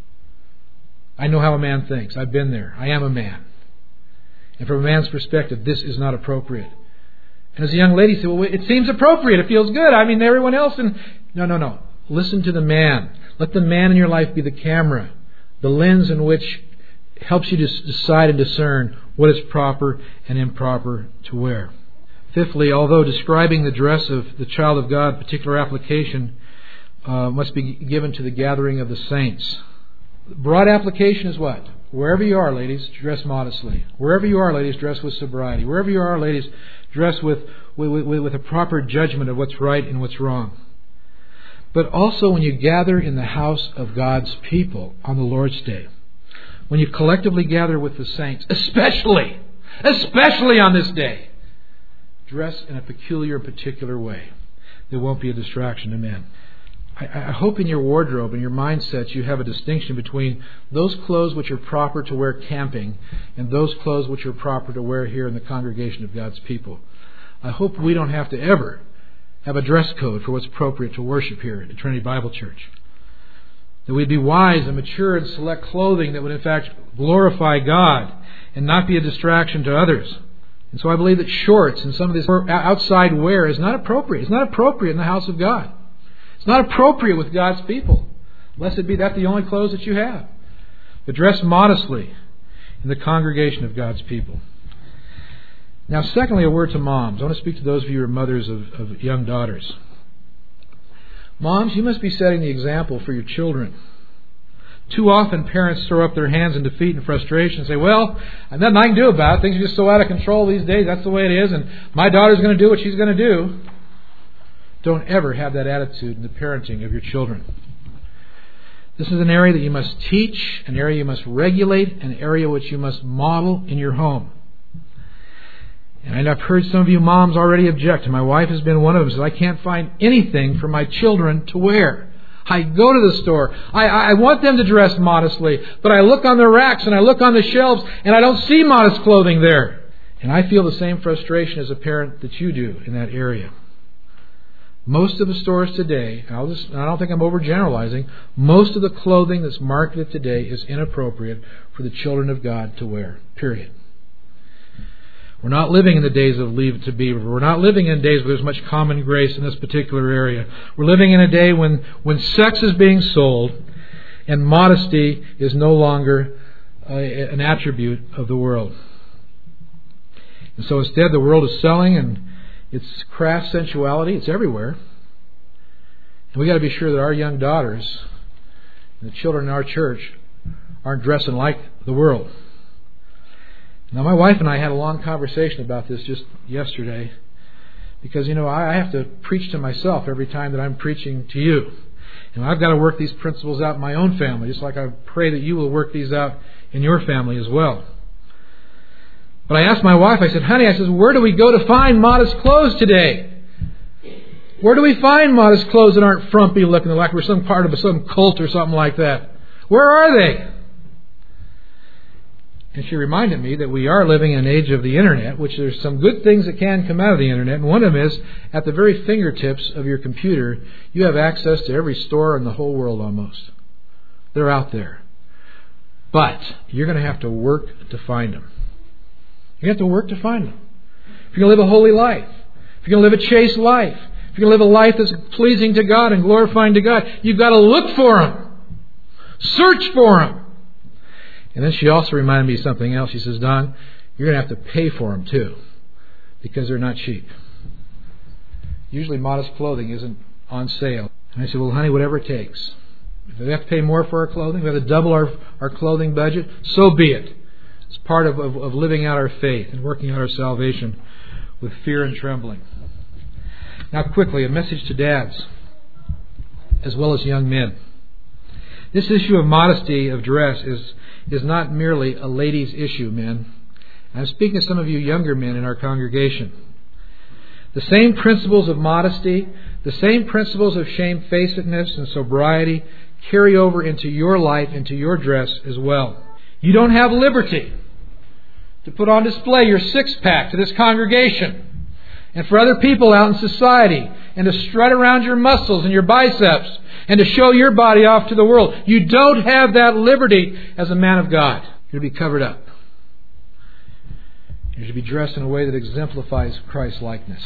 I know how a man thinks. I've been there. I am a man. And from a man's perspective, this is not appropriate. And as a young lady said, well, it seems appropriate. It feels good. I mean, everyone else. And no, no, no. Listen to the man. Let the man in your life be the camera, the lens in which helps you to decide and discern what is proper and improper to wear. Fifthly, although describing the dress of the child of God, particular application uh, must be given to the gathering of the saints. Broad application is what? Wherever you are, ladies, dress modestly. Wherever you are, ladies, dress with sobriety. Wherever you are, ladies, dress with, with, with, with a proper judgment of what's right and what's wrong. But also when you gather in the house of God's people on the Lord's Day, when you collectively gather with the saints, especially, especially on this day, dress in a peculiar, particular way. There won't be a distraction to men. I, I hope in your wardrobe and your mindsets you have a distinction between those clothes which are proper to wear camping and those clothes which are proper to wear here in the congregation of God's people. I hope we don't have to ever have a dress code for what's appropriate to worship here at Trinity Bible Church. That we'd be wise and mature and select clothing that would in fact glorify God and not be a distraction to others. And so I believe that shorts and some of this outside wear is not appropriate. It's not appropriate in the house of God. It's not appropriate with God's people, lest it be that the only clothes that you have. But dress modestly in the congregation of God's people. Now, secondly, a word to moms. I want to speak to those of you who are mothers of, of young daughters. Moms, you must be setting the example for your children. Too often parents throw up their hands in defeat and frustration and say, well, there's nothing I can do about it. Things are just so out of control these days. That's the way it is. And my daughter's going to do what she's going to do. Don't ever have that attitude in the parenting of your children. This is an area that you must teach, an area you must regulate, an area which you must model in your home. And I've heard some of you moms already object. And my wife has been one of them. Says, I can't find anything for my children to wear. I go to the store. I, I want them to dress modestly. But I look on the racks and I look on the shelves and I don't see modest clothing there. And I feel the same frustration as a parent that you do in that area. Most of the stores today, I'll just, I don't think I'm overgeneralizing, most of the clothing that's marketed today is inappropriate for the children of God to wear. Period. We're not living in the days of Leave It to Beaver. We're not living in days where there's much common grace in this particular area. We're living in a day when, when sex is being sold and modesty is no longer uh, an attribute of the world. And so instead the world is selling and it's crass sensuality. It's everywhere. And we've got to be sure that our young daughters and the children in our church aren't dressing like the world. Now, my wife and I had a long conversation about this just yesterday because, you know, I have to preach to myself every time that I'm preaching to you. And I've got to work these principles out in my own family, just like I pray that you will work these out in your family as well. But I asked my wife, I said, honey, I said, where do we go to find modest clothes today? Where do we find modest clothes that aren't frumpy looking, like we're some part of some cult or something like that? Where are they? And she reminded me that we are living in an age of the Internet, which there's some good things that can come out of the Internet. And one of them is, at the very fingertips of your computer, you have access to every store in the whole world almost. They're out there. But you're going to have to work to find them. You have to work to find them. If you're going to live a holy life, if you're going to live a chaste life, if you're going to live a life that's pleasing to God and glorifying to God, you've got to look for them. Search for them. And then she also reminded me of something else. She says, Don, you're going to have to pay for them too, because they're not cheap. Usually modest clothing isn't on sale. And I said, well, honey, whatever it takes. If we have to pay more for our clothing, we have to double our, our clothing budget, so be it. It's part of, of, of living out our faith and working out our salvation with fear and trembling. Now quickly, a message to dads as well as young men. This issue of modesty of dress is, is not merely a ladies' issue, men. I'm speaking to some of you younger men in our congregation. The same principles of modesty, the same principles of shamefacedness and sobriety carry over into your life, into your dress as well. You don't have liberty to put on display your six-pack to this congregation and for other people out in society and to strut around your muscles and your biceps and to show your body off to the world. You don't have that liberty as a man of God. You're to be covered up. You're to be dressed in a way that exemplifies Christ-likeness.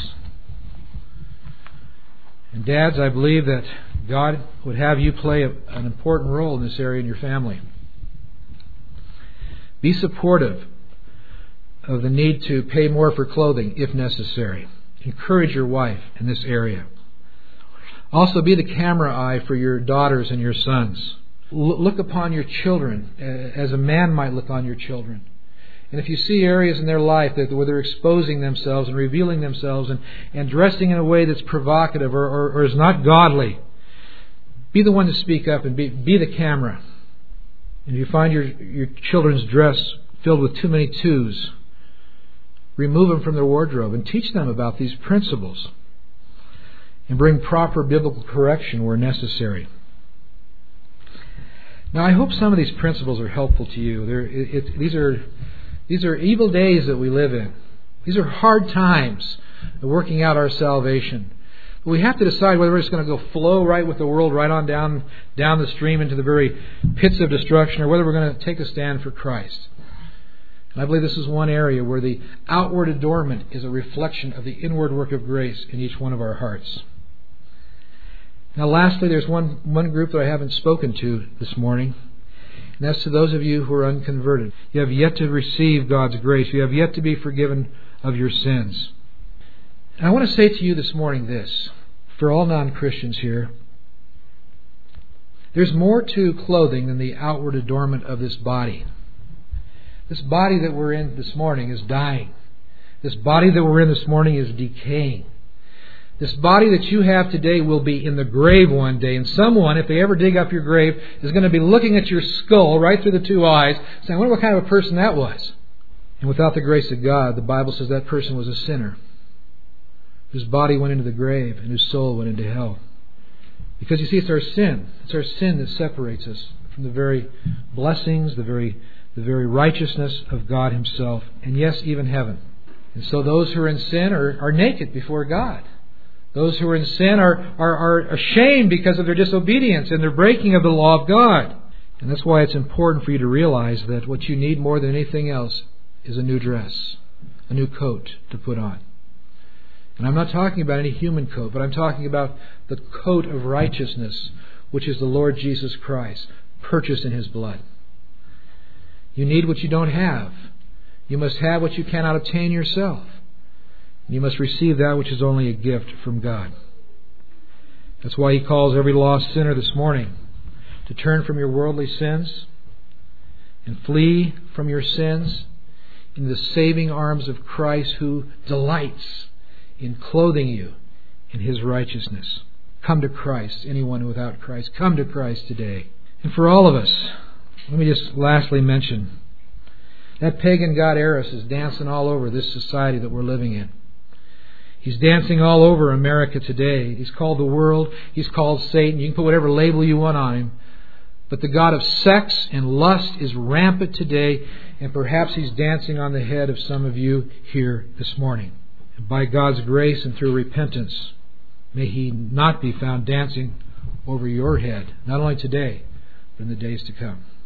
And dads, I believe that God would have you play a, an important role in this area in your family. Be supportive of the need to pay more for clothing if necessary. Encourage your wife in this area. Also, be the camera eye for your daughters and your sons. L- look upon your children as a man might look on your children. And if you see areas in their life that where they're exposing themselves and revealing themselves and, and dressing in a way that's provocative or, or, or is not godly, be the one to speak up and be, be the camera. And if you find your, your children's dress filled with too many twos, remove them from their wardrobe and teach them about these principles. And bring proper biblical correction where necessary. Now, I hope some of these principles are helpful to you. They're, it, it, these are these are evil days that we live in. These are hard times of working out our salvation. But we have to decide whether we're just going to go flow right with the world, right on down down the stream into the very pits of destruction, or whether we're going to take a stand for Christ. And I believe this is one area where the outward adornment is a reflection of the inward work of grace in each one of our hearts. Now lastly, there's one, one group that I haven't spoken to this morning, and that's to those of you who are unconverted. You have yet to receive God's grace. You have yet to be forgiven of your sins. And I want to say to you this morning this, for all non-Christians here, there's more to clothing than the outward adornment of this body. This body that we're in this morning is dying. This body that we're in this morning is decaying. This body that you have today will be in the grave one day. And someone, if they ever dig up your grave, is going to be looking at your skull right through the two eyes, saying, I wonder what kind of a person that was. And without the grace of God, the Bible says that person was a sinner, whose body went into the grave and whose soul went into hell. Because you see, it's our sin. It's our sin that separates us from the very blessings, the very, the very righteousness of God Himself, and yes, even heaven. And so those who are in sin are, are naked before God. Those who are in sin are, are, are ashamed because of their disobedience and their breaking of the law of God. And that's why it's important for you to realize that what you need more than anything else is a new dress, a new coat to put on. And I'm not talking about any human coat, but I'm talking about the coat of righteousness, which is the Lord Jesus Christ, purchased in His blood. You need what you don't have. You must have what you cannot obtain yourself. You must receive that which is only a gift from God. That's why He calls every lost sinner this morning to turn from your worldly sins and flee from your sins in the saving arms of Christ, who delights in clothing you in His righteousness. Come to Christ, anyone without Christ. Come to Christ today. And for all of us, let me just lastly mention that pagan god Eros is dancing all over this society that we're living in. He's dancing all over America today. He's called the world. He's called Satan. You can put whatever label you want on him. But the god of sex and lust is rampant today, and perhaps he's dancing on the head of some of you here this morning. And by God's grace and through repentance, may he not be found dancing over your head, not only today, but in the days to come.